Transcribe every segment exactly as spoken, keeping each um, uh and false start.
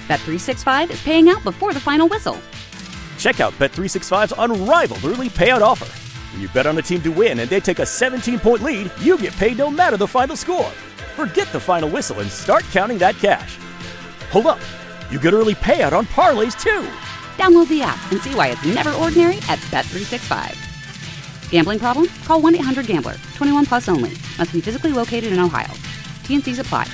Bet three sixty-five is paying out before the final whistle. Check out Bet three sixty-five's unrivaled early payout offer. When you bet on a team to win and they take a seventeen-point lead, you get paid no matter the final score. Forget the final whistle and start counting that cash. Hold up. You get early payout on parlays, too. Download the app and see why it's never ordinary at Bet three sixty-five. Gambling problem? Call one eight hundred gambler. twenty-one plus only. Must be physically located in Ohio. T N Cs apply.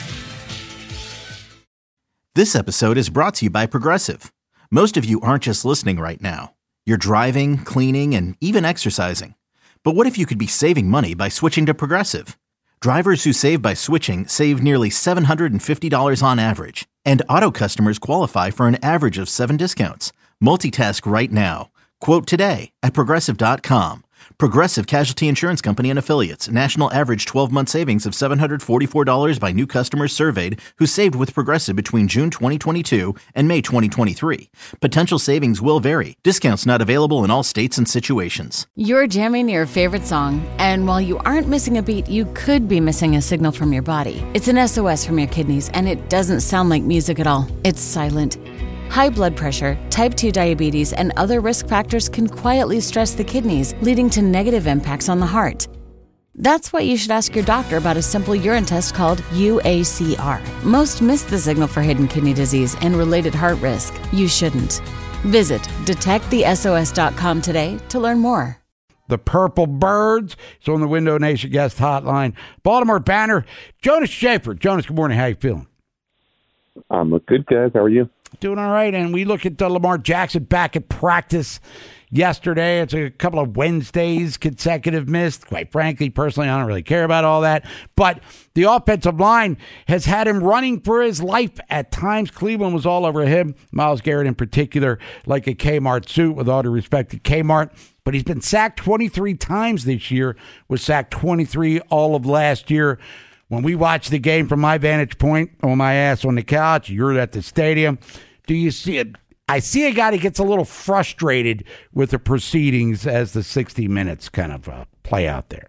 This episode is brought to you by Progressive. Most of you aren't just listening right now. You're driving, cleaning, and even exercising. But what if you could be saving money by switching to Progressive? Drivers who save by switching save nearly seven hundred fifty dollars on average. And auto customers qualify for an average of seven discounts. Multitask right now. Quote today at Progressive dot com. Progressive Casualty Insurance Company and Affiliates. National average twelve-month savings of seven hundred forty-four dollars by new customers surveyed who saved with Progressive between June twenty twenty-two and May twenty twenty-three. Potential savings will vary. Discounts not available in all states and situations. You're jamming your favorite song, and while you aren't missing a beat, you could be missing a signal from your body. It's an S O S from your kidneys, and it doesn't sound like music at all. It's silent. High blood pressure, type two diabetes, and other risk factors can quietly stress the kidneys, leading to negative impacts on the heart. That's why you should ask your doctor about a simple urine test called U A C R. Most miss the signal for hidden kidney disease and related heart risk. You shouldn't. Visit detect the S O S dot com today to learn more. The Purple Birds is on the Window Nation guest hotline. Baltimore Banner, Jonas Shaffer. Jonas, good morning. How you feeling? I'm good, guys. How are you? Doing all right, and we look at uh, Lamar Jackson back at practice yesterday. It's a couple of Wednesdays consecutive missed. Quite frankly, personally, I don't really care about all that. But the offensive line has had him running for his life at times. Cleveland was all over him, Myles Garrett in particular, like a Kmart suit, with all due respect to Kmart. But he's been sacked twenty-three times this year, was sacked twenty-three all of last year. When we watch the game from my vantage point, on my ass on the couch, you're at the stadium, do you see it? I see a guy that gets a little frustrated with the proceedings as the sixty minutes kind of uh, play out there.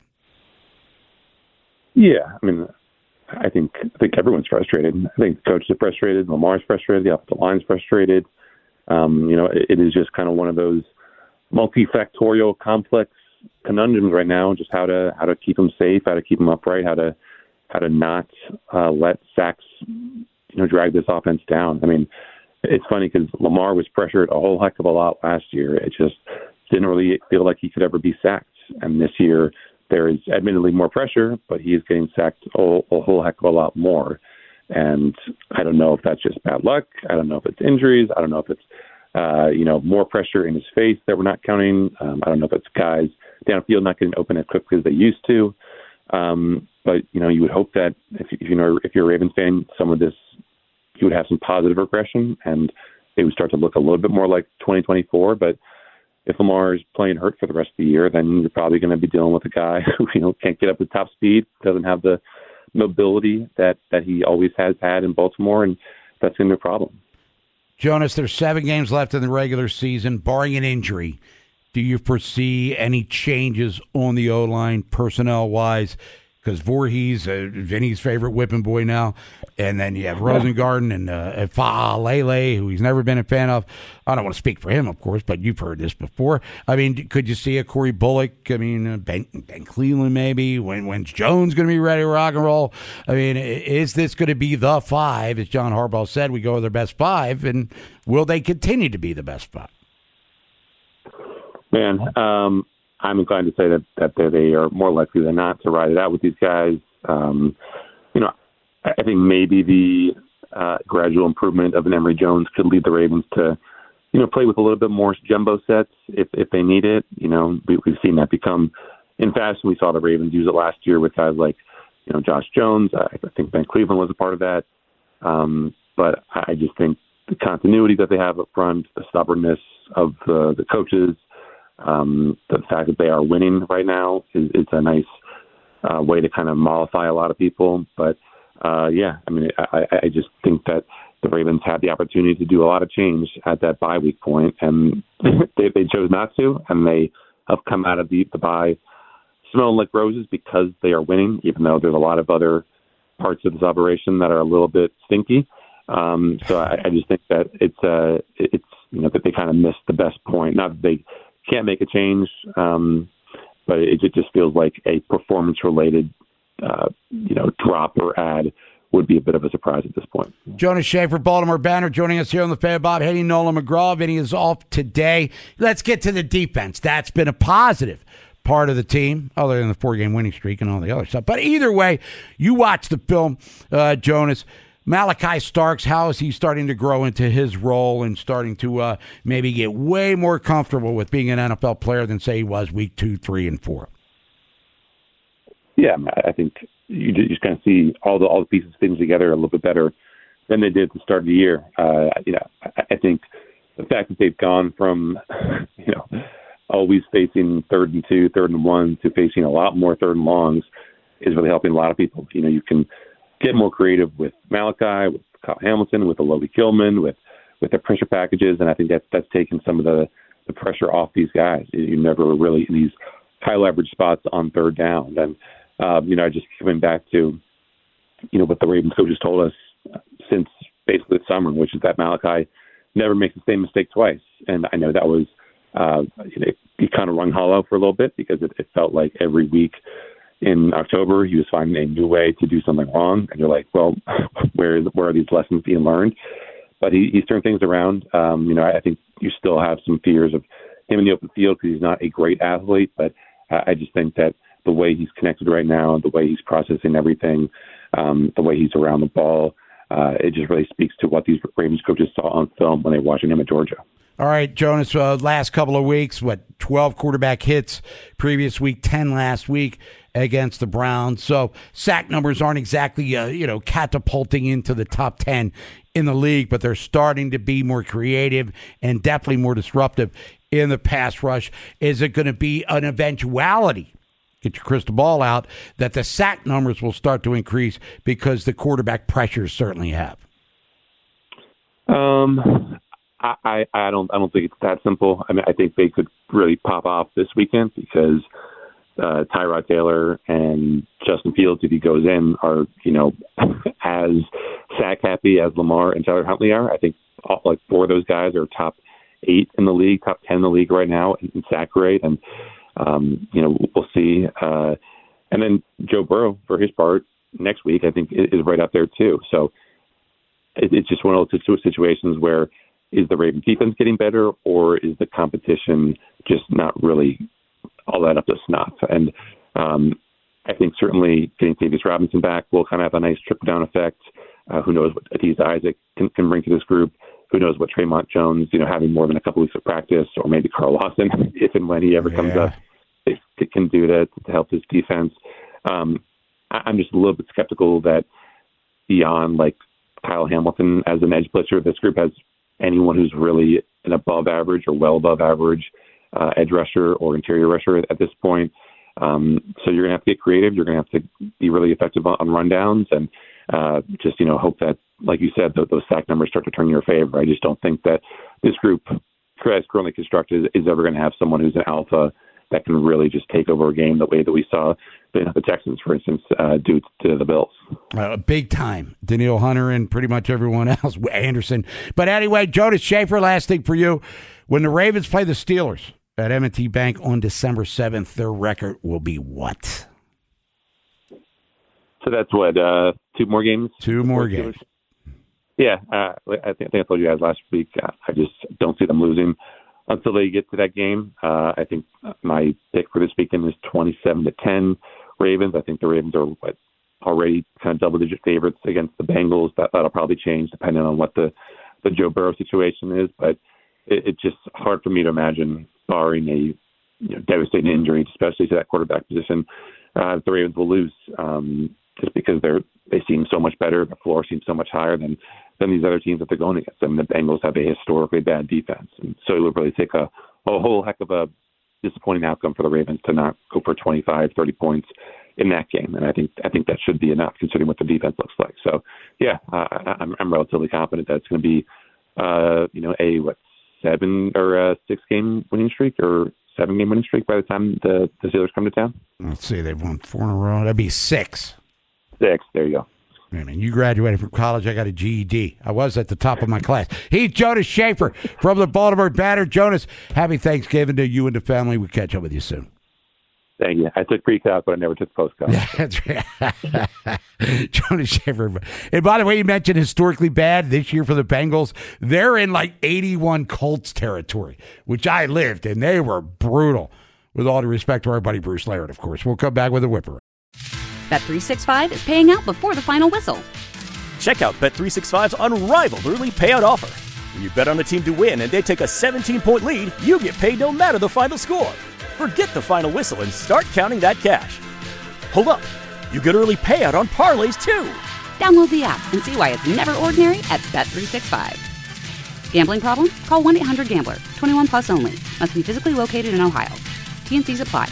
Yeah, I mean, I think I think everyone's frustrated. I think the coaches are frustrated, Lamar's frustrated, the offensive line's frustrated. Um, you know, it, it is just kind of one of those multifactorial, complex conundrums right now. Just how to how to keep them safe, how to keep them upright, how to how to not uh, let sacks, you know, drag this offense down. I mean, it's funny because Lamar was pressured a whole heck of a lot last year. It just didn't really feel like he could ever be sacked. And this year, there is admittedly more pressure, but he is getting sacked a whole, a whole heck of a lot more. And I don't know if that's just bad luck. I don't know if it's injuries. I don't know if it's, uh, you know, more pressure in his face that we're not counting. Um, I don't know if it's guys downfield not getting open as quickly as they used to. Um, but, you know, you would hope that if, if you know, if you're a Ravens fan, some of this, you would have some positive regression and it would start to look a little bit more like twenty twenty-four. But if Lamar is playing hurt for the rest of the year, then you're probably going to be dealing with a guy who, you know, can't get up to top speed, doesn't have the mobility that, that he always has had in Baltimore, and that's going to be a problem. Jonas, there's seven games left in the regular season, barring an injury. Do you foresee any changes on the O-line personnel-wise? Because Voorhees, uh, Vinny's favorite whipping boy now, and then you have Rosengarten and uh, Faalele, who he's never been a fan of. I don't want to speak for him, of course, but you've heard this before. I mean, could you see a Corey Bullock? I mean, uh, Ben, Ben Cleveland maybe? When when's Jones going to be ready to rock and roll? I mean, is this going to be the five? As John Harbaugh said, we go with their best five, and will they continue to be the best five? Man, um, I'm inclined to say that, that they are more likely than not to ride it out with these guys. Um, you know, I think maybe the uh, gradual improvement of an Emory Jones could lead the Ravens to, you know, play with a little bit more jumbo sets if, if they need it. You know, we, we've seen that become in fashion. We saw the Ravens use it last year with guys like, you know, Josh Jones. I, I think Ben Cleveland was a part of that. Um, but I just think the continuity that they have up front, the stubbornness of the, the coaches, Um, the fact that they are winning right now is, is a nice uh, way to kind of mollify a lot of people. But, uh, yeah, I mean, I, I just think that the Ravens had the opportunity to do a lot of change at that bye week point, and they, they chose not to, and they have come out of the, the bye smelling like roses because they are winning, even though there's a lot of other parts of this operation that are a little bit stinky. Um, so I, I just think that it's uh, it's you know that they kind of missed the best point. Not that they can't make a change, um, but it, it just feels like a performance-related uh, you know drop or add would be a bit of a surprise at this point. Jonas Shaffer, Baltimore Banner, joining us here on the Fan. Bob Haney, Nolan McGraw. Vinny is off today. Let's get to the defense. That's been a positive part of the team, other than the four-game winning streak and all the other stuff. But either way, you watch the film, uh, Jonas. Malachi Starks, how is he starting to grow into his role and starting to uh, maybe get way more comfortable with being an N F L player than, say, he was week two, three, and four? Yeah, I think you just kind of see all the all the pieces fitting together a little bit better than they did at the start of the year. Uh, you know, I think the fact that they've gone from, you know, always facing third and two, third and one, to facing a lot more third and longs is really helping a lot of people. You know, you can get more creative with Malachi, with Kyle Hamilton, with Alohi Gilman, with with their pressure packages, and I think that's that's taken some of the, the pressure off these guys. You never were really in these high leverage spots on third down. And um, you know, just coming back to you know what the Ravens coaches told us since basically the summer, which is that Malachi never makes the same mistake twice. And I know that was. Uh, you know, he kind of rung hollow for a little bit because it, it felt like every week in October he was finding a new way to do something wrong, and you're like, well, where is, where are these lessons being learned? But he, he's turned things around. Um, you know, I think you still have some fears of him in the open field because he's not a great athlete, but uh, I just think that the way he's connected right now, the way he's processing everything, um, the way he's around the ball, uh, it just really speaks to what these Ravens coaches saw on film when they were watching him at Georgia. All right, Jonas, uh, last couple of weeks, what, twelve quarterback hits previous week, ten last week against the Browns. So sack numbers aren't exactly, uh, you know, catapulting into the top ten in the league, but they're starting to be more creative and definitely more disruptive in the pass rush. Is it going to be an eventuality, get your crystal ball out, that the sack numbers will start to increase because the quarterback pressures certainly have? Um. I, I don't I don't think it's that simple. I mean, I think they could really pop off this weekend because uh, Tyrod Taylor and Justin Fields, if he goes in, are you know as sack happy as Lamar and Tyler Huntley are. I think all, like four of those guys are top eight in the league, top ten in the league right now in, in sack rate, and um, you know we'll see. Uh, and then Joe Burrow, for his part, next week I think is right up there too. So it, it's just one of those situations where. Is the Ravens defense getting better, or is the competition just not really all that up to snuff? And um, I think certainly getting Davis Robinson back will kind of have a nice trickle-down effect. Uh, who knows what Adisa Isaac can, can bring to this group? Who knows what Tremont Jones, you know, having more than a couple weeks of practice, or maybe Carl Lawson, if and when he ever yeah. comes up, it, it can do that to help his defense. Um, I, I'm just a little bit skeptical that beyond like Kyle Hamilton as an edge blitzer, this group has anyone who's really an above average or well above average uh, edge rusher or interior rusher at, at this point. Um, so you're going to have to get creative. You're going to have to be really effective on, on rundowns and uh, just, you know, hope that, like you said, th- those sack numbers start to turn in your favor. I just don't think that this group, as currently constructed, is ever going to have someone who's an alpha that can really just take over a game the way that we saw the, the Texans, for instance, uh, do to the Bills. Uh, big time. Danielle Hunter and pretty much everyone else, Anderson. But anyway, Jonas Shaffer, last thing for you. When the Ravens play the Steelers at M and T Bank on December seventh, their record will be what? So that's what, uh, two more games? Two more games. Yeah, uh, I, think, I think I told you guys last week, uh, I just don't see them losing until they get to that game. Uh, I think my pick for this weekend is twenty-seven to ten Ravens. I think the Ravens are what, already kind of double-digit favorites against the Bengals. That, that'll probably change depending on what the, the Joe Burrow situation is. But it, it's just hard for me to imagine, barring a you know, devastating injury, especially to that quarterback position, uh, the Ravens will lose um, just because they're they seem so much better. The floor seems so much higher than than these other teams that they're going against. I mean, the Bengals have a historically bad defense, and so it would really take a, a whole heck of a disappointing outcome for the Ravens to not go for twenty-five, thirty points in that game. And I think I think that should be enough considering what the defense looks like. So, yeah, uh, I'm, I'm relatively confident that it's going to be, uh, you know, a what seven or a six game winning streak or seven game winning streak by the time the, the Steelers come to town. Let's see, they've won four in a row. That'd be six. Six. There you go. I mean, you graduated from college. I got a G E D. I was at the top of my class. He's Jonas Shaffer from the Baltimore Banner. Jonas, happy Thanksgiving to you and the family. We'll catch up with you soon. Thank you. I took pre-calc, but I never took post-calc. Yeah, that's right. Jonas Shaffer. And by the way, you mentioned historically bad this year for the Bengals. They're in like eighty-one Colts territory, which I lived, and they were brutal. With all due respect to our buddy Bruce Laird, of course. We'll come back with a whipper. Bet three sixty-five is paying out before the final whistle. Check out Bet three sixty-five's unrivaled early payout offer. When you bet on a team to win and they take a seventeen-point lead, you get paid no matter the final score. Forget the final whistle and start counting that cash. Hold up. You get early payout on parlays, too. Download the app and see why it's never ordinary at Bet three sixty-five. Gambling problem? Call one eight hundred gambler. twenty-one plus only. Must be physically located in Ohio. T N Cs apply.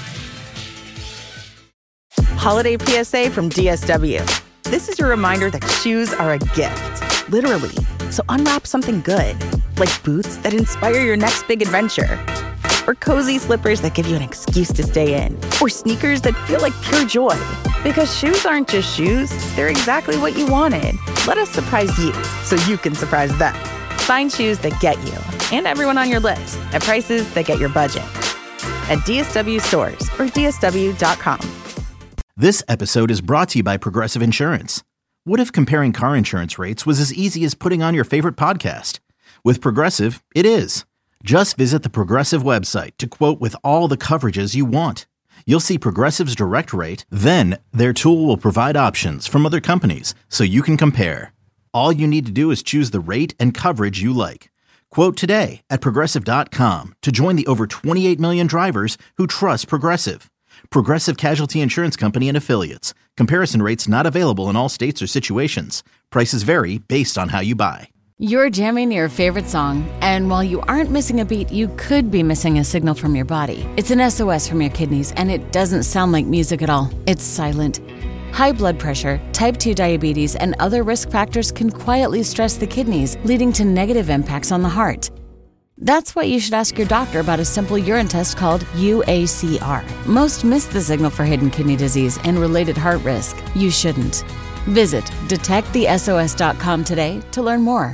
Holiday P S A from D S W. This is your reminder that shoes are a gift, literally. So unwrap something good, like boots that inspire your next big adventure, or cozy slippers that give you an excuse to stay in, or sneakers that feel like pure joy. Because shoes aren't just shoes, they're exactly what you wanted. Let us surprise you so you can surprise them. Find shoes that get you and everyone on your list at prices that get your budget at D S W stores or D S W dot com. This episode is brought to you by Progressive Insurance. What if comparing car insurance rates was as easy as putting on your favorite podcast? With Progressive, it is. Just visit the Progressive website to quote with all the coverages you want. You'll see Progressive's direct rate, then their tool will provide options from other companies so you can compare. All you need to do is choose the rate and coverage you like. Quote today at Progressive dot com to join the over twenty-eight million drivers who trust Progressive. Progressive Casualty Insurance Company and Affiliates. Comparison rates not available in all states or situations. Prices vary based on how you buy. You're jamming your favorite song, and while you aren't missing a beat, you could be missing a signal from your body. It's an S O S from your kidneys, and it doesn't sound like music at all. It's silent. High blood pressure, type two diabetes, and other risk factors can quietly stress the kidneys, leading to negative impacts on the heart. That's why you should ask your doctor about a simple urine test called U A C R. Most miss the signal for hidden kidney disease and related heart risk. You shouldn't. Visit detect the S O S dot com today to learn more.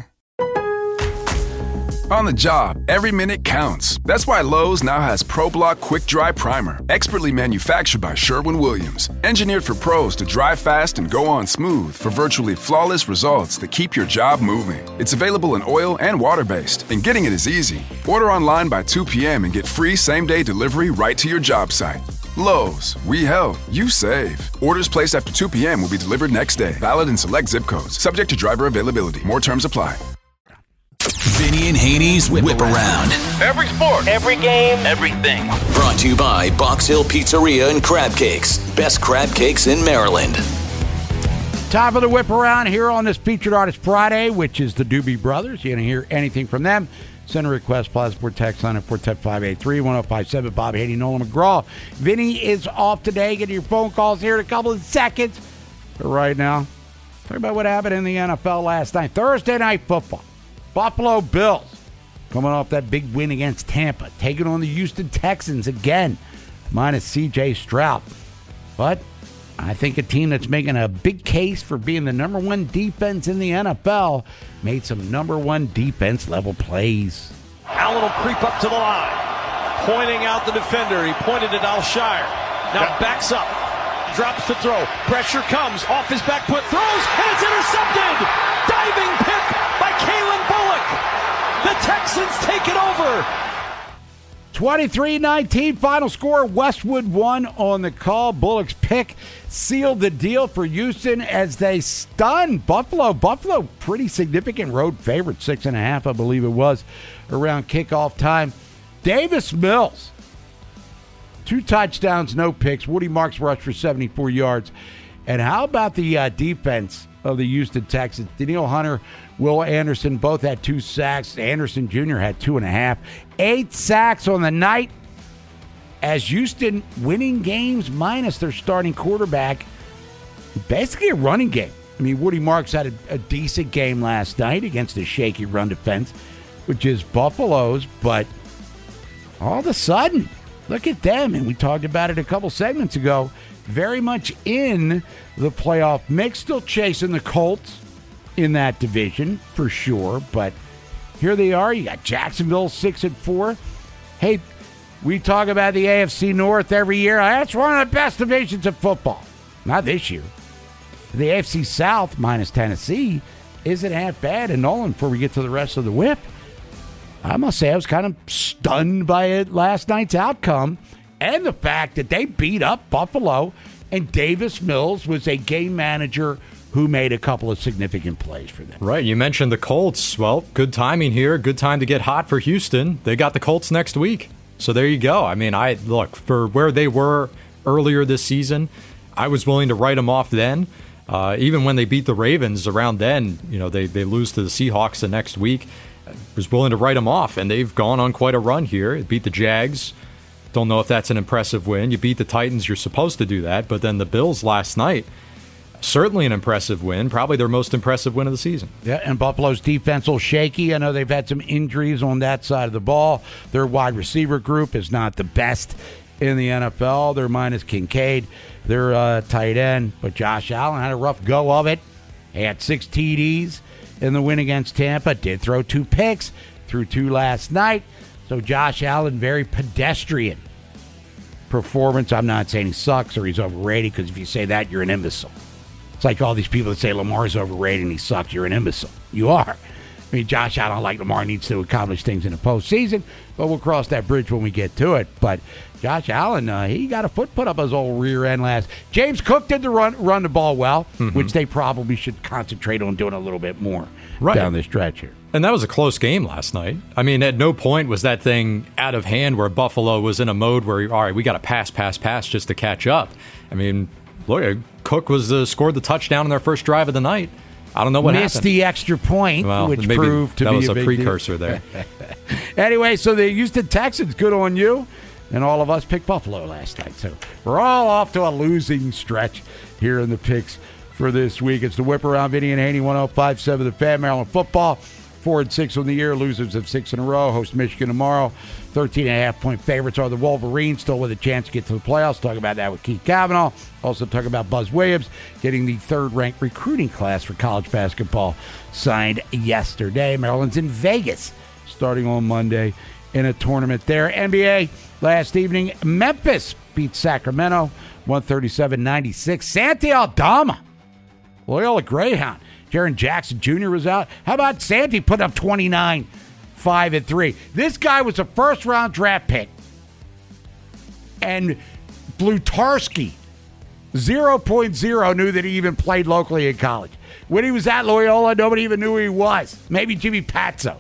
On the job, every minute counts. That's why Lowe's now has ProBlock Quick Dry Primer, expertly manufactured by Sherwin-Williams. Engineered for pros to dry fast and go on smooth for virtually flawless results that keep your job moving. It's available in oil and water-based, and getting it is easy. Order online by two p.m. and get free same-day delivery right to your job site. Lowe's, we help, you save. Orders placed after two p.m. will be delivered next day. Valid in select zip codes. Subject to driver availability. More terms apply. Vinny and Haney's Whip, Whip Around. Every sport, every game, everything. Brought to you by Box Hill Pizzeria and Crab Cakes. Best crab cakes in Maryland. Time for the Whip Around here on this Featured Artist Friday, which is the Doobie Brothers. You don't hear anything from them. Send a request, Plaza text line at four one zero, five eight three, one zero five seven. Bob Haney, Nolan McGraw. Vinny is off today. Get your phone calls here in a couple of seconds. But right now, talk about what happened in the N F L last night. Thursday Night Football. Buffalo Bills coming off that big win against Tampa, taking on the Houston Texans again, minus C J Stroud. But I think a team that's making a big case for being the number one defense in the N F L made some number one defense level plays. Allen will creep up to the line, pointing out the defender. He pointed at Alshire. Now yep. Backs up, drops to throw. Pressure comes off his back foot, throws, and it's intercepted. Diving pick by Kalen Bullock. The Texans take it over. twenty-three nineteen final score. Westwood won on the call. Bullock's pick sealed the deal for Houston as they stunned Buffalo. Buffalo, pretty significant road favorite, six and a half, I believe it was, around kickoff time. Davis Mills, two touchdowns, no picks. Woody Marks rushed for seventy-four yards. And how about the uh, defense of the Houston Texans? Danielle Hunter, Will Anderson both had two sacks. Anderson Junior had two and a half. Eight sacks on the night as Houston winning games minus their starting quarterback. Basically a running game. I mean, Woody Marks had a, a decent game last night against a shaky run defense, which is Buffalo's. But all of a sudden, look at them. And we talked about it a couple segments ago. very much in the playoff mix, still chasing the Colts in that division for sure. But here they are. You got Jacksonville six and four. Hey, we talk about the A F C North every year. That's one of the best divisions of football. Not this year. The A F C South minus Tennessee isn't half bad. And Nolan, before we get to the rest of the whip, I must say I was kind of stunned by it last night's outcome and the fact that they beat up Buffalo and Davis Mills was a game manager who made a couple of significant plays for them. Right. You mentioned the Colts. Well, good timing here. Good time to get hot for Houston. They got the Colts next week. So there you go. I mean, I look, for where they were earlier this season, I was willing to write them off then. Uh, even when they beat the Ravens around then, you know, they, they lose to the Seahawks the next week. I was willing to write them off, and they've gone on quite a run here. It beat the Jags. Don't know if that's an impressive win. You beat the Titans, you're supposed to do that. But then the Bills last night, certainly an impressive win. Probably their most impressive win of the season. Yeah, and Buffalo's defense will shaky. I know they've had some injuries on that side of the ball. Their wide receiver group is not the best in the N F L. They're minus Kincaid, their uh, tight end. But Josh Allen had a rough go of it. He had six T Ds in the win against Tampa. Did throw two picks. Threw two last night. So Josh Allen, very pedestrian performance. I'm not saying he sucks or he's overrated, because if you say that, you're an imbecile. It's like all these people that say Lamar's overrated and he sucks. You're an imbecile. You are. I mean, Josh Allen, like Lamar, needs to accomplish things in the postseason, but we'll cross that bridge when we get to it. But Josh Allen, uh, he got a foot put up his old rear end last. James Cook did the run run the ball well, mm-hmm. which they probably should concentrate on doing a little bit more right. down the stretch here. And that was a close game last night. I mean, at no point was that thing out of hand where Buffalo was in a mode where, all right, we got to pass, pass, pass just to catch up. I mean, look, Cook was uh, scored the touchdown in their first drive of the night. I don't know what Missed happened. the extra point, well, which maybe proved to that be was a, a big precursor deal. there. Anyway, so the Houston Texans, good on you. And all of us picked Buffalo last night. So we're all off to a losing stretch here in the picks for this week. It's the Whip Around, Vinny and Haney, one oh five point seven, the Fan, Maryland football. Four and six on the year. Losers of six in a row. Host Michigan tomorrow. thirteen and a half point favorites are the Wolverines, still with a chance to get to the playoffs. Talk about that with Keith Cavanaugh. Also talk about Buzz Williams getting the third-ranked recruiting class for college basketball signed yesterday. Maryland's in Vegas starting on Monday in a tournament there. N B A last evening, Memphis beat Sacramento one thirty-seven ninety-six. Santi Aldama, Loyola Greyhound. Jaren Jackson Junior was out. How about Santi put up twenty-nine, five and three? This guy was a first-round draft pick. And Blutarski, zero point oh, knew that he even played locally in college. When he was at Loyola, nobody even knew who he was. Maybe Jimmy Patso.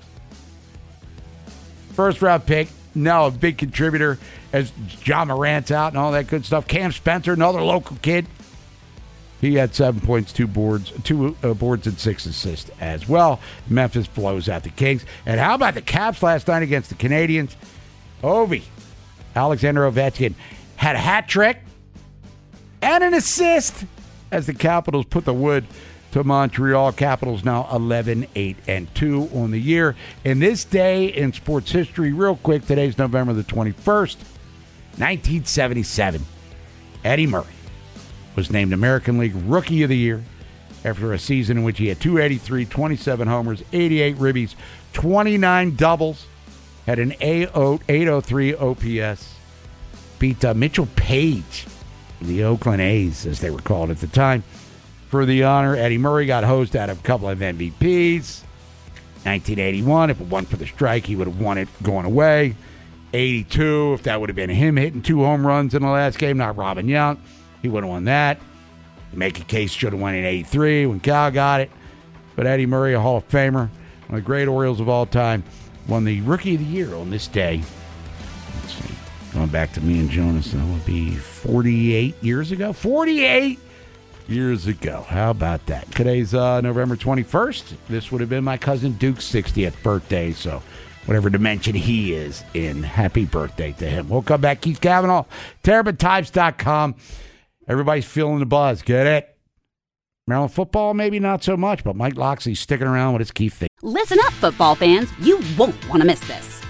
First-round pick. No, a big contributor as John Morant's out and all that good stuff. Cam Spencer, another local kid. He had seven points, two boards, two uh, boards, and six assists as well. Memphis blows out the Kings. And how about the Caps last night against the Canadians? Ovi, Alexander Ovechkin, had a hat trick and an assist as the Capitals put the wood to Montreal. Capitals now eleven, eight, and two on the year. And this day in sports history, real quick, today's November the twenty-first, nineteen seventy-seven. Eddie Murray was named American League Rookie of the Year after a season in which he had two eighty-three, twenty-seven homers, eighty-eight ribbies, twenty-nine doubles, had an eight oh three O P S, beat uh, Mitchell Page, the Oakland A's, as they were called at the time, for the honor. Eddie Murray got hosed out of a couple of M V Ps. nineteen eighty-one, if it wasn't for the strike, he would have won it going away. eighty-two, if that would have been him hitting two home runs in the last game, not Robin Yount, he would have won that. Make a case should have won in eighty-three when Cal got it. But Eddie Murray, a Hall of Famer, one of the great Orioles of all time, won the Rookie of the Year on this day. Let's see. Going back to me and Jonas, that would be forty-eight years ago. forty-eight years ago. How about that? Today's uh, November twenty-first. This would have been my cousin Duke's sixtieth birthday, so whatever dimension he is in, happy birthday to him. We'll come back. Keith Cavanaugh, terrapin times dot com. Everybody's feeling the buzz. Get it? Maryland football, maybe not so much, but Mike Locksley's sticking around with his Keith thing. Listen up, football fans. You won't want to miss this.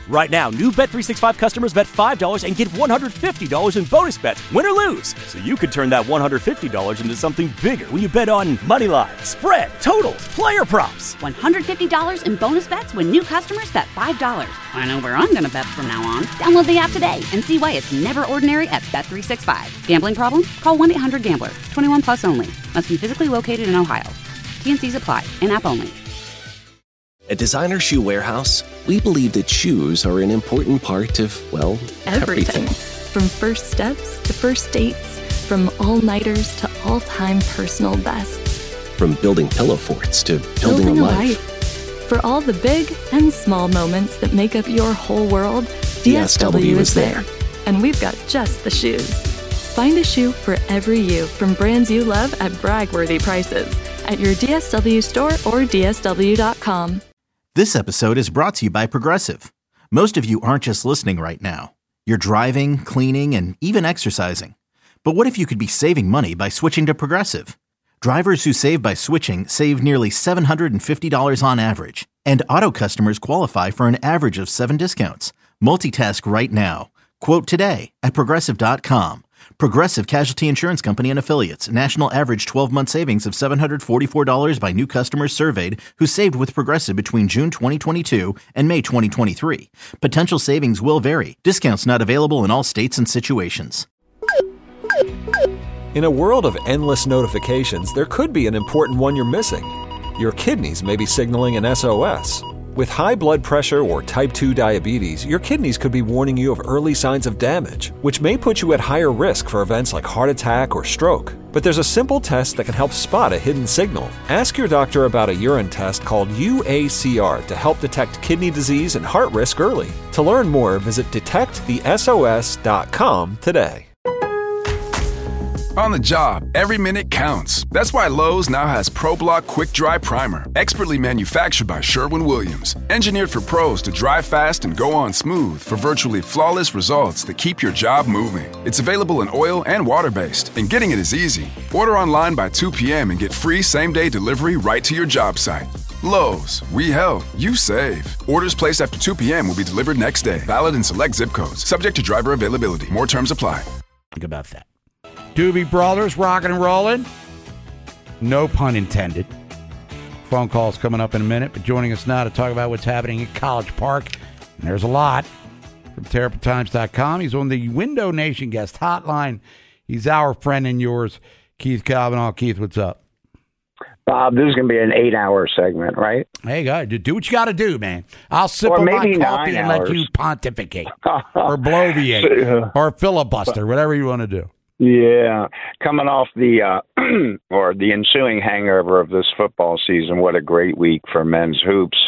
Right now, new Bet three sixty-five customers bet five dollars and get one hundred fifty dollars in bonus bets, win or lose. So you could turn that one hundred fifty dollars into something bigger when you bet on money line, spread, totals, player props. one hundred fifty dollars in bonus bets when new customers bet five dollars. I know where I'm going to bet from now on. Download the app today and see why it's never ordinary at Bet three sixty-five. Gambling problem? Call one eight hundred gambler. twenty-one plus only. Must be physically located in Ohio. T N Cs apply. In-app only. At Designer Shoe Warehouse, we believe that shoes are an important part of, well, everything. everything. From first steps to first dates, from all-nighters to all-time personal bests. From building pillow forts to building, building a, a life. life. For all the big and small moments that make up your whole world, D S W, D S W is there. And we've got just the shoes. Find a shoe for every you from brands you love at brag-worthy prices at your D S W store or D S W dot com. This episode is brought to you by Progressive. Most of you aren't just listening right now. You're driving, cleaning, and even exercising. But what if you could be saving money by switching to Progressive? Drivers who save by switching save nearly seven hundred fifty dollars on average. And auto customers qualify for an average of seven discounts. Multitask right now. Quote today at Progressive dot com. Progressive Casualty Insurance Company and Affiliates. National average twelve-month savings of seven hundred forty-four dollars by new customers surveyed who saved with Progressive between June twenty twenty-two and May twenty twenty-three. Potential savings will vary. Discounts not available in all states and situations. In a world of endless notifications, there could be an important one you're missing. Your kidneys may be signaling an S O S. With high blood pressure or type two diabetes, your kidneys could be warning you of early signs of damage, which may put you at higher risk for events like heart attack or stroke. But there's a simple test that can help spot a hidden signal. Ask your doctor about a urine test called U A C R to help detect kidney disease and heart risk early. To learn more, visit detect the S O S dot com today. On the job, every minute counts. That's why Lowe's now has ProBlock Quick Dry Primer, expertly manufactured by Sherwin-Williams. Engineered for pros to dry fast and go on smooth for virtually flawless results that keep your job moving. It's available in oil and water-based, and getting it is easy. Order online by two p.m. and get free same-day delivery right to your job site. Lowe's, we help, you save. Orders placed after two p.m. will be delivered next day. Valid in select zip codes. Subject to driver availability. More terms apply. Think about that. Doobie Brothers rocking and rolling. No pun intended. Phone calls coming up in a minute, but joining us now to talk about what's happening at College Park. And there's a lot. From Terrapin Times dot com. He's on the Window Nation guest hotline. He's our friend and yours, Keith Cavanaugh. Keith, what's up? Bob, this is going to be an eight-hour segment, right? Hey, guys, do what you got to do, man. I'll sip on my coffee and let you pontificate or bloviate or filibuster, whatever you want to do. Yeah, coming off the uh, or the ensuing hangover of this football season, what a great week for men's hoops.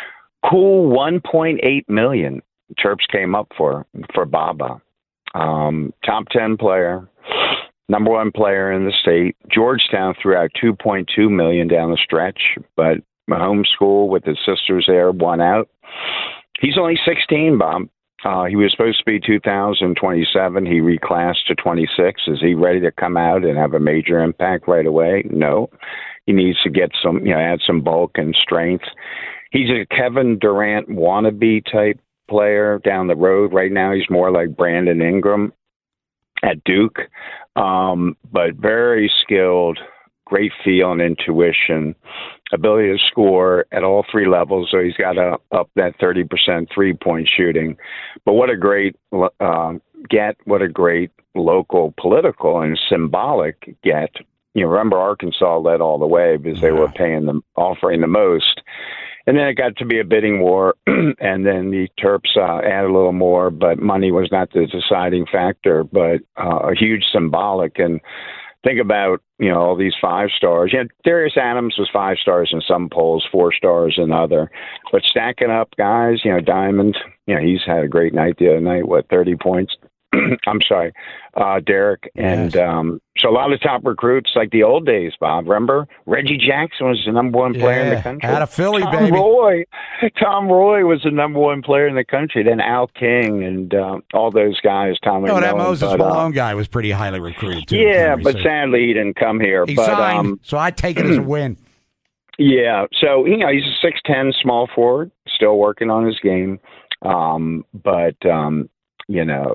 Cool one point eight million Terps came up for for Baba. Um, top ten player, number one player in the state. Georgetown threw out two point two million down the stretch, but home school with his sisters there won out. He's only sixteen, Bob. Uh, he was supposed to be two thousand twenty-seven. He reclassed to twenty-six. Is he ready to come out and have a major impact right away? No. He needs to get some, you know, add some bulk and strength. He's a Kevin Durant wannabe type player down the road. Right now, he's more like Brandon Ingram at Duke, um, but very skilled, great feel and intuition, ability to score at all three levels. So he's got to up that thirty percent three-point shooting. But what a great uh, get, what a great local political and symbolic get. You know, remember Arkansas led all the way because they were paying them, offering the most. And then it got to be a bidding war, and then the Terps uh, added a little more, but money was not the deciding factor, but uh, a huge symbolic. And think about, you know, all these five stars. You know, Darius Adams was five stars in some polls, four stars in other. But stacking up guys, you know, Diamond, you know, he's had a great night the other night, what, thirty points? I'm sorry, uh, Derek. And yes. um, so a lot of top recruits like the old days, Bob. Remember? Reggie Jackson was the number one player yeah, in the country. Out of Philly, Tom baby. Roy. Tom Roy was the number one player in the country. Then Al King and uh, all those guys. Tommy No, that Mellon, Moses but, Malone uh, guy was pretty highly recruited, too. Yeah, but sadly he didn't come here. He but, signed, um, so I take it as a win. Yeah, so, you know, he's a six ten small forward, still working on his game. um, but um, you know,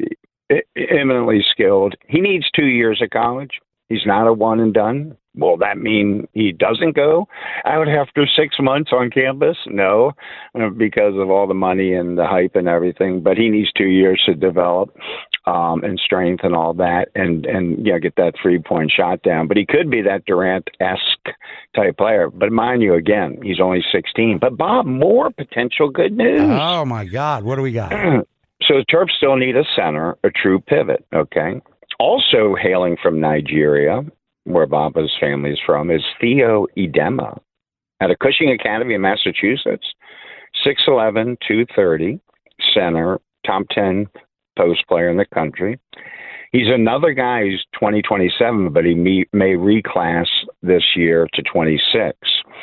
eminently skilled. He needs two years of college. He's not a one and done. Will that mean he doesn't go out after six months on campus? No, because of all the money and the hype and everything. But he needs two years to develop um, and strength and all that, and and you know, get that three point shot down. But he could be that Durant-esque type player. But mind you, again, he's only sixteen. But Bob, more potential good news. Oh my God, what do we got? So the Terps still need a center, a true pivot. Okay. Also hailing from Nigeria, where Baba's family is from, is Theo Idema at a Cushing Academy in Massachusetts. six eleven, two thirty, center, top ten post player in the country. He's another guy who's twenty twenty-seven, but he may, may reclass this year to twenty-six.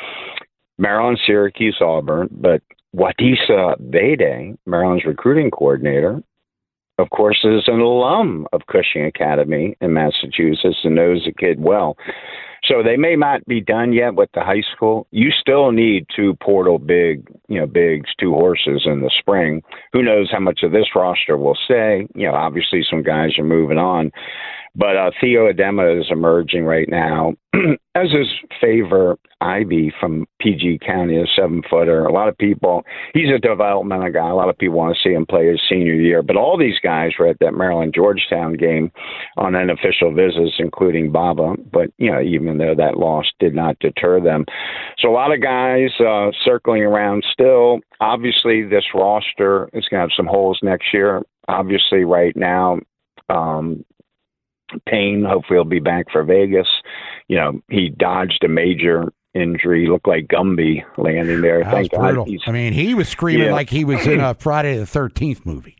Maryland, Syracuse, Auburn, but Wadisa Bede, Maryland's recruiting coordinator, of course, is an alum of Cushing Academy in Massachusetts and knows the kid well. So they may not be done yet with the high school. You still need two portal big, you know, bigs, two horses in the spring. Who knows how much of this roster will stay? You know, obviously some guys are moving on. But uh, Theo Idema is emerging right now, as is Favor Ivy from P G County, a seven-footer. A lot of people, he's a developmental guy. A lot of people want to see him play his senior year. But all these guys were at that Maryland-Georgetown game on unofficial visits, including Baba. But, you know, even though that loss did not deter them. So a lot of guys uh, circling around still. Obviously, this roster is going to have some holes next year. Obviously, right now, um, Payne, hopefully he'll be back for Vegas. You know, he dodged a major injury, looked like Gumby landing there. That Thank was God. brutal. I mean, he was screaming Yeah. like he was in a Friday the thirteenth movie.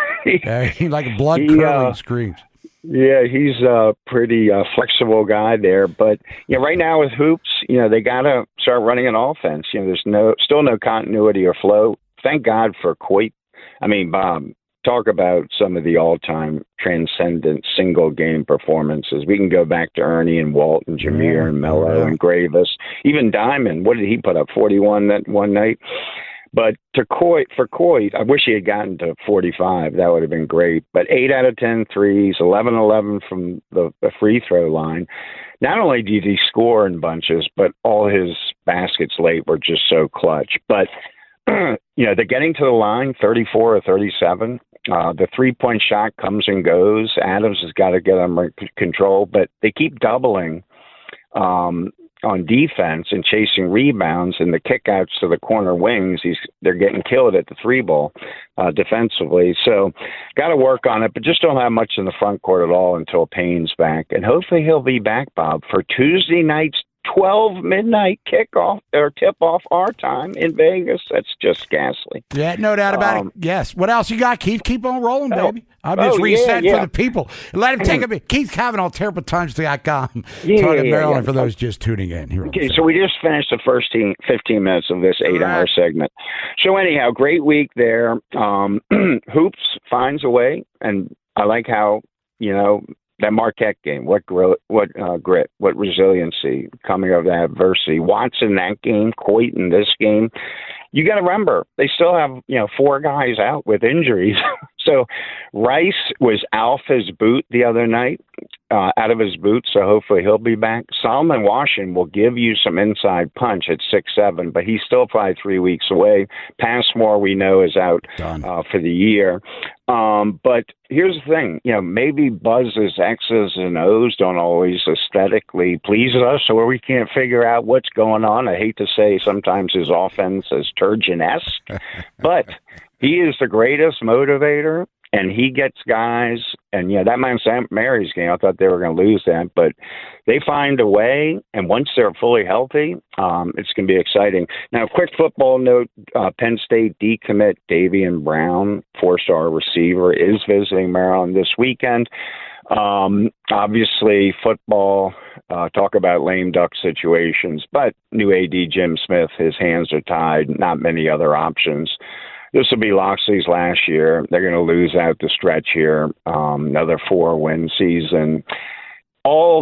uh, he, like a blood He, curdling uh, screams. Yeah, he's a pretty uh, flexible guy there. But you know, right now with hoops, you know, they got to start running an offense. You know, there's no still no continuity or flow. Thank God for Coit. I mean, Bob, talk about some of the all-time transcendent single-game performances. We can go back to Ernie and Walt and Jameer Yeah, and Mello yeah. and Gravis. Even Diamond, what did he put up, forty-one that one night? But to Coit, for Coit, I wish he had gotten to forty-five. That would have been great. But eight out of ten threes, eleven eleven from the, the free throw line. Not only did he score in bunches, but all his baskets late were just so clutch. But, you know, they're getting to the line, thirty-four or thirty-seven. Uh, the three-point shot comes and goes. Adams has got to get under control, but they keep doubling um, on defense and chasing rebounds, and the kickouts to the corner wings, he's, they're getting killed at the three ball uh, defensively. So got to work on it, but just don't have much in the front court at all until Payne's back. And hopefully he'll be back, Bob, for Tuesday night's twelve midnight kickoff or tip-off our time in Vegas. That's just ghastly. Yeah, no doubt about Um, it. Yes. What else you got, Keith? Keep on rolling, Oh, baby. I'm just oh, yeah, resetting yeah. for the people. Let him take a bit. Keith Cavanaugh, terrible times dot com. Yeah, Talking yeah, Maryland yeah. for those just tuning in. Here Okay, so we just finished the first team, fifteen minutes of this eight-hour segment. So anyhow, great week there. Um, Hoops finds a way, and I like how, you know, that Marquette game, what grit, what uh, grit, what resiliency coming over that adversity. Watson that game, Coit in this game. You got to remember, they still have, you know, four guys out with injuries. So Rice was Alpha's boot the other night, uh, out of his boot, so hopefully he'll be back. Solomon Washington will give you some inside punch at six seven, but he's still probably three weeks away. Passmore, we know, is out uh, for the year. Um, but here's the thing, you know, maybe Buzz's X's and O's don't always aesthetically please us, or we can't figure out what's going on. I hate to say sometimes his offense is Turgeon-esque, but he is the greatest motivator, and he gets guys. And, yeah, that Mount Saint Mary's game, I thought they were going to lose that, but they find a way, and once they're fully healthy, um, it's going to be exciting. Now, quick football note, uh, Penn State decommit Davian Brown, four-star receiver, is visiting Maryland this weekend. Um, obviously, football, uh, talk about lame duck situations, but new A D Jim Smith, his hands are tied, not many other options. This will be Loxley's last year. They're going to lose out the stretch here, um, another four-win season. All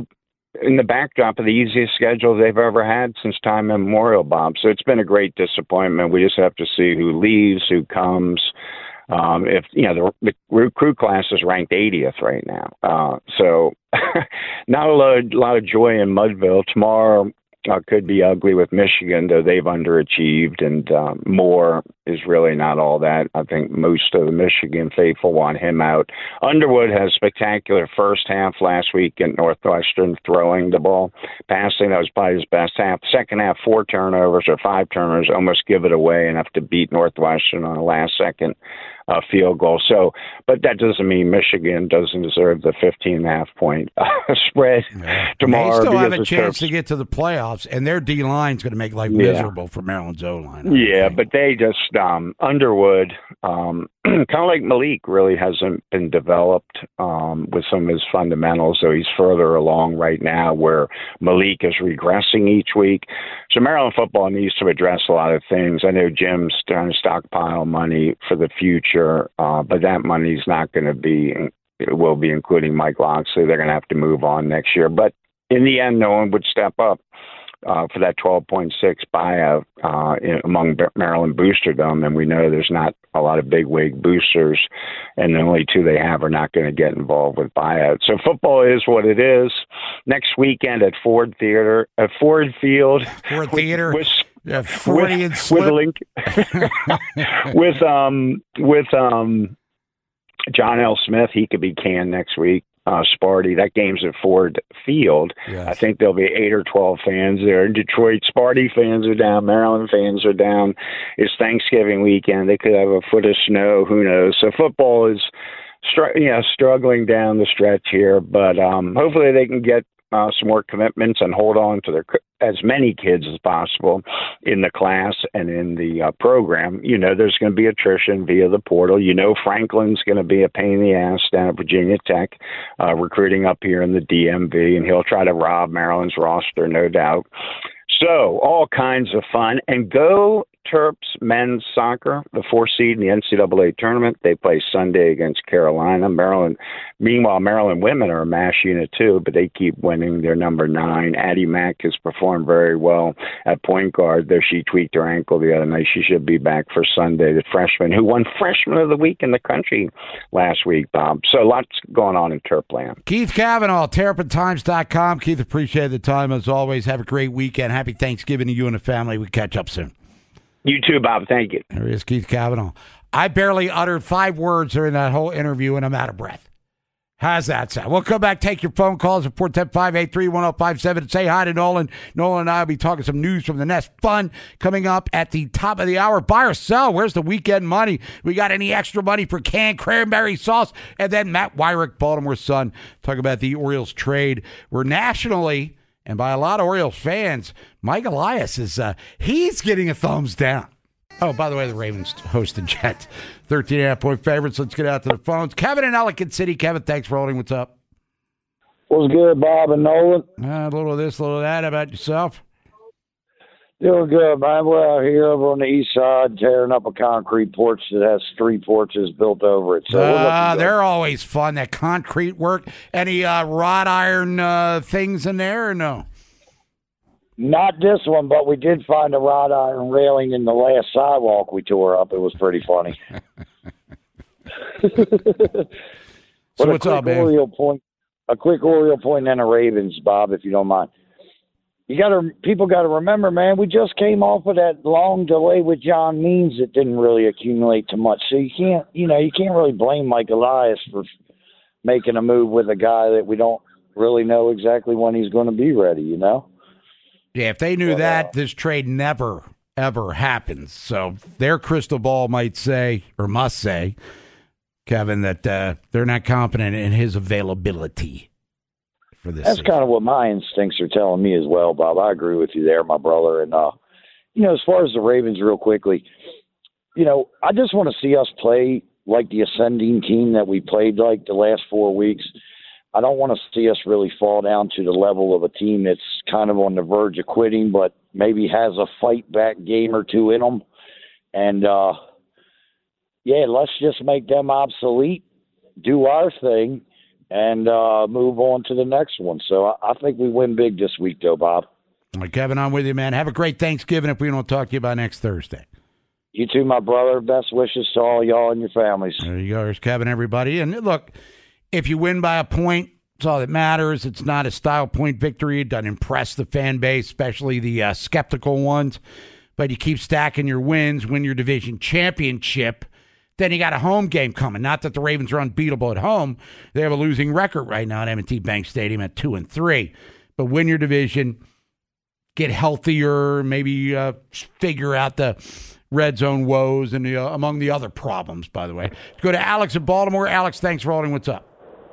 in the backdrop of the easiest schedule they've ever had since time immemorial, Bob. So it's been a great disappointment. We just have to see who leaves, who comes. Um, if you know the, the recruit class is ranked eightieth right now, uh, so not a lot, of, lot of joy in Mudville. Tomorrow uh, could be ugly with Michigan, though they've underachieved, and um, Moore is really not all that. I think most of the Michigan faithful want him out. Underwood had a spectacular first half last week at Northwestern, throwing the ball, passing. That was probably his best half. Second half, four turnovers or five turnovers, almost give it away enough to beat Northwestern on a last second uh, field goal. So, but that doesn't mean Michigan doesn't deserve the fifteen and a half point uh, spread yeah. tomorrow. They still have a Terps, chance to get to the playoffs, and their D line's going to make life yeah. miserable for Maryland's O line. Yeah, think. But they just um, Underwood, um, kind of like Malik, really hasn't been developed um, with some of his fundamentals. So he's further along right now, where Malik is regressing each week. So Maryland football needs to address a lot of things. I know Jim's trying to stockpile money for the future, uh, but that money's not going to be. It will be including Mike Locksley. They're going to have to move on next year. But in the end, no one would step up uh, for that twelve point six buyout uh, in, among Maryland boosterdom. And we know there's not a lot of bigwig boosters, and the only two they have are not going to get involved with buyouts. So football is what it is. Next weekend at Ford Theater, at Ford Field. Ford Theater. With, yeah, Freudian with, with, link, with, um, with, um, John L. Smith, he could be canned next week. Uh, Sparty, that game's at Ford Field. Yes. I think there'll be eight or twelve fans there. In Detroit, Sparty fans are down. Maryland fans are down. It's Thanksgiving weekend. They could have a foot of snow. Who knows? So football is, str- you know, struggling down the stretch here. But um, hopefully they can get uh, some more commitments and hold on to their as many kids as possible in the class and in the uh, program. You know, there's going to be attrition via the portal. You know, Franklin's going to be a pain in the ass down at Virginia Tech, uh, recruiting up here in the D M V, and he'll try to rob Maryland's roster, no doubt. So all kinds of fun. And go Terps men's soccer, the fourth seed in the N C double A tournament. They play Sunday against Carolina. Maryland. Meanwhile, Maryland women are a mash unit too, but they keep winning. They're number nine. Addie Mack has performed very well at point guard, though she tweaked her ankle the other night. She should be back for Sunday. The freshman who won Freshman of the Week in the country last week, Bob. So lots going on in Terpland. Keith Cavanaugh, Terrapin Times dot com. Keith, appreciate the time as always. Have a great weekend. Happy Thanksgiving to you and the family. We catch up soon. You too, Bob. Thank you. There he is, Keith Cavanaugh. I barely uttered five words during that whole interview, and I'm out of breath. How's that sound? We'll come back, take your phone calls at four one zero, five eight three, one zero five seven. Say hi to Nolan. Nolan and I will be talking some news from the Nest Fund coming up at the top of the hour. Buy or sell. Where's the weekend money? We got any extra money for canned cranberry sauce? And then Matt Wyrick, Baltimore Sun, talk about the Orioles trade. We're nationally, and by a lot of Orioles fans, Mike Elias is uh, he's getting a thumbs down. Oh, by the way, the Ravens host the Jets. thirteen and a half point favorites. Let's get out to the phones. Kevin in Ellicott City. Kevin, thanks for holding. What's up? What's good, Bob and Nolan? Uh, a little of this, a little of that. How about yourself? Doing good, man. We're out here over on the east side tearing up a concrete porch that has three porches built over it. So uh, they're always fun, that concrete work. Any uh, wrought iron uh, things in there or no? Not this one, but we did find a wrought iron railing in the last sidewalk we tore up. It was pretty funny. So what's up, man? Oriole point, a quick Oriole point and a Ravens, Bob, if you don't mind. You got to people got to remember, man. We just came off of that long delay with John Means that didn't really accumulate too much. So you can't, you know, you can't really blame Mike Elias for making a move with a guy that we don't really know exactly when he's going to be ready. You know. Yeah, if they knew but, that, uh, this trade never, ever happens. So their crystal ball might say, or must say, Kevin, that uh, they're not confident in his availability for this That's season. kind of what my instincts are telling me as well, Bob. I agree with you there, my brother. And, uh, you know, as far as the Ravens real quickly, you know, I just want to see us play like the ascending team that we played like the last four weeks. I don't want to see us really fall down to the level of a team that's kind of on the verge of quitting, but maybe has a fight back game or two in them. And, uh, yeah, let's just make them obsolete, do our thing, and uh, move on to the next one. So I, I think we win big this week, though, Bob. All right, Kevin, I'm with you, man. Have a great Thanksgiving if we don't talk to you by next Thursday. You too, my brother. Best wishes to all y'all and your families. There you go. There's Kevin, everybody. And look, if you win by a point, it's all that matters. It's not a style point victory. It doesn't impress the fan base, especially the uh, skeptical ones. But you keep stacking your wins, win your division championship. Then you got a home game coming. Not that the Ravens are unbeatable at home. They have a losing record right now at M and T Bank Stadium at two and three. But win your division, get healthier, maybe uh, figure out the red zone woes and the, uh, among the other problems, by the way. Go to Alex in Baltimore. Alex, thanks for holding. What's up?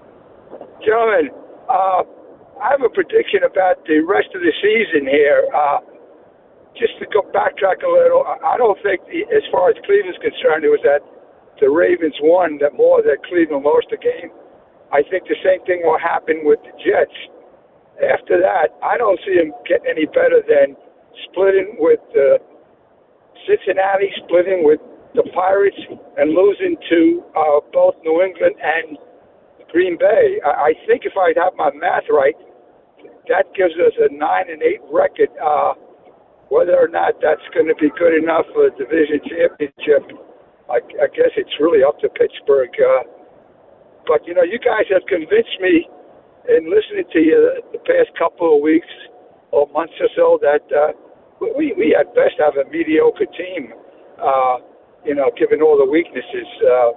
Gentlemen, uh, I have a prediction about the rest of the season here. Uh, just to go backtrack a little, I don't think, the, as far as Cleveland's concerned, it was that the Ravens won that more that Cleveland lost the game. I think the same thing will happen with the Jets. After that, I don't see them get any better than splitting with uh, Cincinnati, splitting with the Pirates, and losing to uh, both New England and Green Bay. I, I think if I have my math right, that gives us a nine and eight record. Uh, whether or not that's going to be good enough for a division championship, I, I guess it's really up to Pittsburgh. Uh, but, you know, you guys have convinced me in listening to you the past couple of weeks or months or so that uh, we, we at best have a mediocre team, uh, you know, given all the weaknesses. Uh,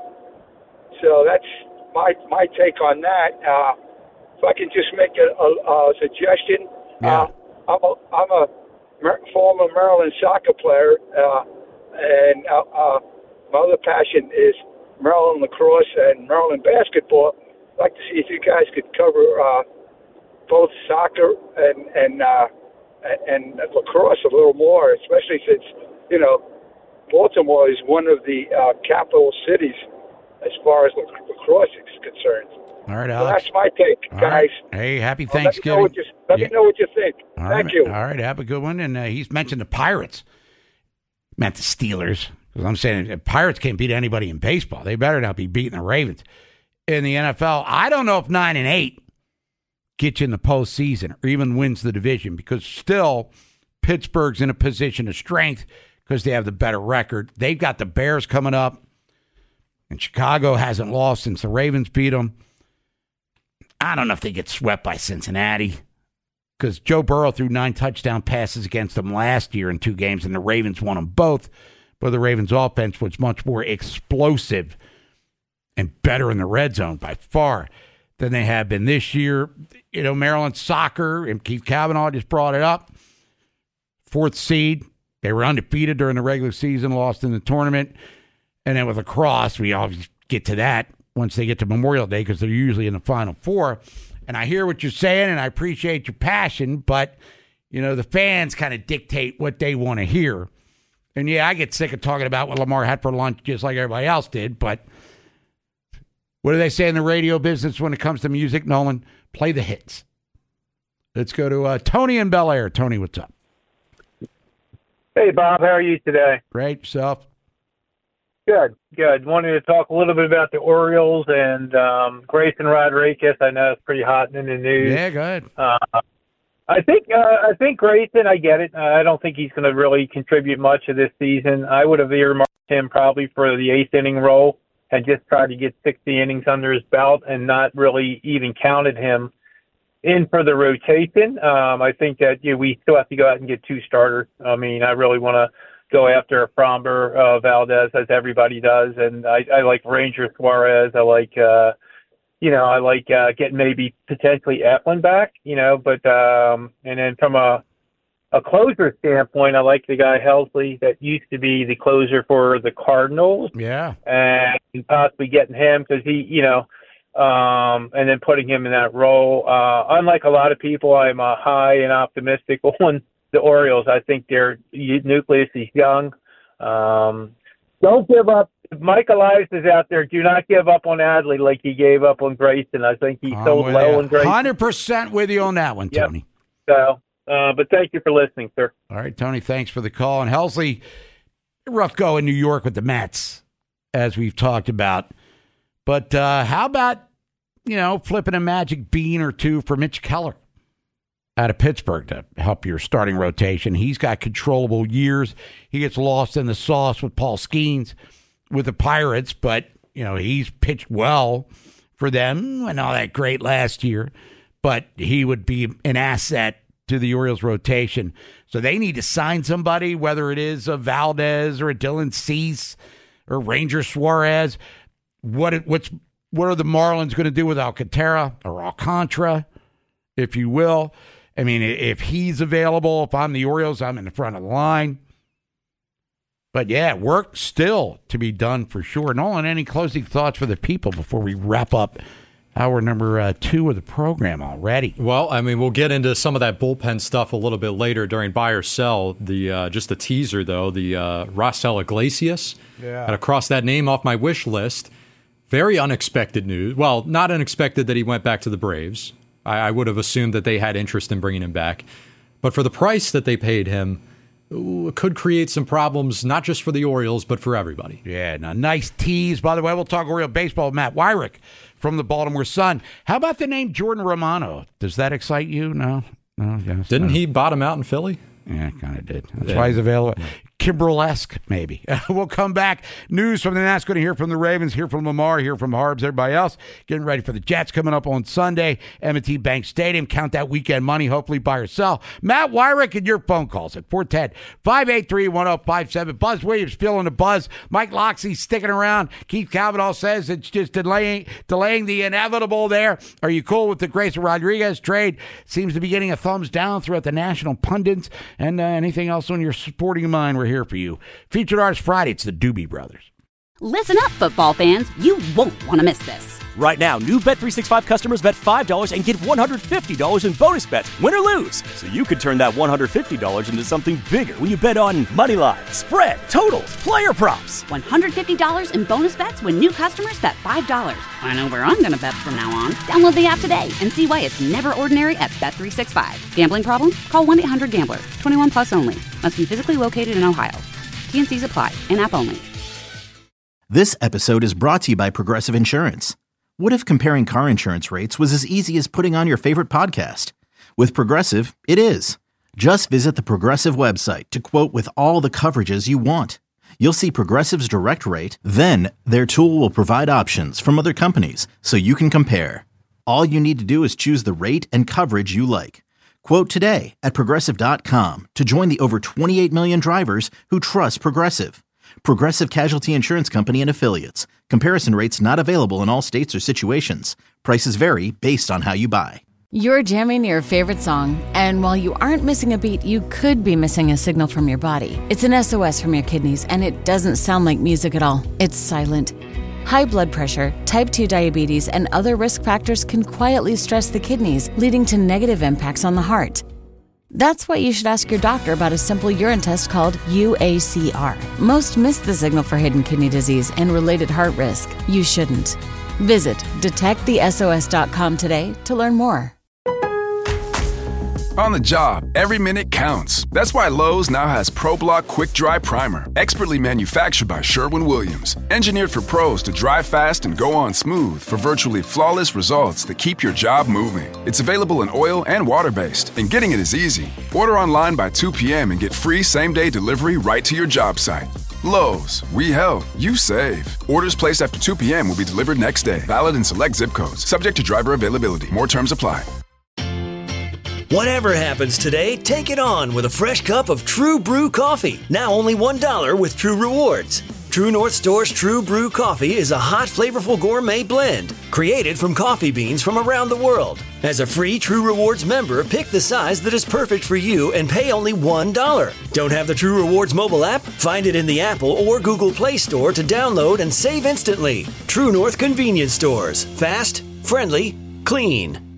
so that's my my take on that. Uh, if I can just make a, a, a suggestion, yeah. uh, I'm a, I'm a former Maryland soccer player, uh, and uh, uh, my other passion is Maryland lacrosse and Maryland basketball. I'd like to see if you guys could cover uh, both soccer and and, uh, and and lacrosse a little more, especially since, you know, Baltimore is one of the uh, capital cities as far as lacrosse is concerned. All right, So Alex. that's my take, All guys. right. Hey, happy Uh, let me know Thanksgiving. what you, let Yeah. me know what you think. All Thank right. you. All right, have a good one. And uh, he's mentioned the Pirates. Meant the Steelers. Because I'm saying if Pirates can't beat anybody in baseball, they better not be beating the Ravens. In the N F L, I don't know if nine and eight gets you in the postseason or even wins the division, because still Pittsburgh's in a position of strength because they have the better record. They've got the Bears coming up, and Chicago hasn't lost since the Ravens beat them. I don't know if they get swept by Cincinnati, because Joe Burrow threw nine touchdown passes against them last year in two games, and the Ravens won them both. But the Ravens' offense was much more explosive and better in the red zone by far than they have been this year. You know, Maryland soccer, and Keith Kavanaugh just brought it up. Fourth seed. They were undefeated during the regular season, lost in the tournament. And then with lacrosse, we always get to that once they get to Memorial Day, because they're usually in the Final Four. And I hear what you're saying, and I appreciate your passion, but, you know, the fans kind of dictate what they want to hear. And, yeah, I get sick of talking about what Lamar had for lunch just like everybody else did, but what do they say in the radio business when it comes to music, Nolan? Play the hits. Let's go to uh, Tony in Bel Air. Tony, what's up? Hey, Bob. How are you today? Great. Yourself? Good, good. Wanted to talk a little bit about the Orioles and um, Grayson Rodriguez. I know it's pretty hot in the news. Yeah, go ahead. Uh, I think uh, I think Grayson, I get it. Uh, I don't think he's going to really contribute much of this season. I would have earmarked him probably for the eighth inning role and just tried to get sixty innings under his belt and not really even counted him in for the rotation. Um, I think that you know, we still have to go out and get two starters. I mean, I really want to go after Fromber, uh, Valdez, as everybody does, and I, I like Ranger Suarez. I like, uh, you know, I like uh, getting maybe potentially Eflin back, you know, but um, and then from a a closer standpoint, I like the guy Helsley that used to be the closer for the Cardinals. Yeah, and possibly getting him because he, you know. Um, and then putting him in that role. Uh, unlike a lot of people, I'm uh, high and optimistic on the Orioles. I think their nucleus is young. Um, don't give up. If Mike Elias is out there, do not give up on Adley like he gave up on Grayson. I think he's so low on Grayson. one hundred percent with you on that one, Yep. Tony. So, uh, but thank you for listening, sir. All right, Tony, thanks for the call. And Helsley, rough go in New York with the Mets, as we've talked about. But uh, how about you know, flipping a magic bean or two for Mitch Keller out of Pittsburgh to help your starting rotation. He's got controllable years. He gets lost in the sauce with Paul Skeens with the Pirates, but, you know, he's pitched well for them and all that great last year, but he would be an asset to the Orioles rotation. So they need to sign somebody, whether it is a Valdez or a Dylan Cease or Ranger Suarez. What it, what's what are the Marlins going to do with Alcantara or Alcantara, if you will? I mean, if he's available, if I'm the Orioles, I'm in the front of the line. But, yeah, work still to be done for sure. Nolan, any closing thoughts for the people before we wrap up hour number uh, two of the program already? Well, I mean, we'll get into some of that bullpen stuff a little bit later during buy or sell. The uh, just a teaser, though, the uh, Raisel Iglesias. Yeah. Had to cross that name off my wish list. Very unexpected news. Well, not unexpected that he went back to the Braves. I, I would have assumed that they had interest in bringing him back. But for the price that they paid him, it could create some problems, not just for the Orioles, but for everybody. Yeah, now, nice tease. By the way, we'll talk Oriole baseball with Matt Wyrick from the Baltimore Sun. How about the name Jordan Romano? Does that excite you? No? No, yes. Didn't no. he bottom out in Philly? Yeah, kind of did. That's Yeah. why he's available. Kimbrel-esque, maybe. We'll come back. News from the Nats. Going to hear from the Ravens, hear from Lamar, hear from Harbs, everybody else. Getting ready for the Jets coming up on Sunday. M and T Bank Stadium. Count that weekend money, hopefully buy or sell. Matt Wyrick and your phone calls at four one zero, five eight three, one zero five seven. Buzz Williams feeling the buzz. Mike Loxley sticking around. Keith Cavanaugh says it's just delaying, delaying the inevitable there. Are you cool with the Grayson Rodriguez trade? Seems to be getting a thumbs down throughout the national pundits. And uh, anything else on your sporting mind, we're here for you. Featured Artist Friday, it's the Doobie Brothers. Listen up, football fans. You won't want to miss this. Right now, new Bet three sixty-five customers bet five dollars and get one hundred fifty dollars in bonus bets, win or lose. So you could turn that one hundred fifty dollars into something bigger when you bet on money line, spread, totals, player props. one hundred fifty dollars in bonus bets when new customers bet five dollars. I know where I'm going to bet from now on. Download the app today and see why it's never ordinary at Bet three sixty-five. Gambling problem? Call one eight hundred gambler. twenty-one plus only. Must be physically located in Ohio. T and C's apply. In-app only. This episode is brought to you by Progressive Insurance. What if comparing car insurance rates was as easy as putting on your favorite podcast? With Progressive, it is. Just visit the Progressive website to quote with all the coverages you want. You'll see Progressive's direct rate, then their tool will provide options from other companies so you can compare. All you need to do is choose the rate and coverage you like. Quote today at Progressive dot com to join the over twenty-eight million drivers who trust Progressive. Progressive Casualty Insurance Company and Affiliates. Comparison rates not available in all states or situations. Prices vary based on how you buy. You're jamming your favorite song, and while you aren't missing a beat, you could be missing a signal from your body. It's an S O S from your kidneys, and it doesn't sound like music at all. It's silent. High blood pressure, type two diabetes, and other risk factors can quietly stress the kidneys, leading to negative impacts on the heart. That's why you should ask your doctor about a simple urine test called U A C R. Most miss the signal for hidden kidney disease and related heart risk. You shouldn't. Visit detect the S O S dot com today to learn more. On the job, every minute counts. That's why Lowe's now has ProBlock Quick Dry Primer, expertly manufactured by Sherwin-Williams. Engineered for pros to dry fast and go on smooth for virtually flawless results that keep your job moving. It's available in oil and water-based, and getting it is easy. Order online by two p.m. and get free same-day delivery right to your job site. Lowe's, we help, you save. Orders placed after two p.m. will be delivered next day. Valid in select zip codes. Subject to driver availability. More terms apply. Whatever happens today, take it on with a fresh cup of True Brew coffee. Now only one dollar with True Rewards. True North Store's True Brew coffee is a hot, flavorful gourmet blend created from coffee beans from around the world. As a free True Rewards member, pick the size that is perfect for you and pay only one dollar. Don't have the True Rewards mobile app? Find it in the Apple or Google Play Store to download and save instantly. True North Convenience Stores. Fast, friendly, clean.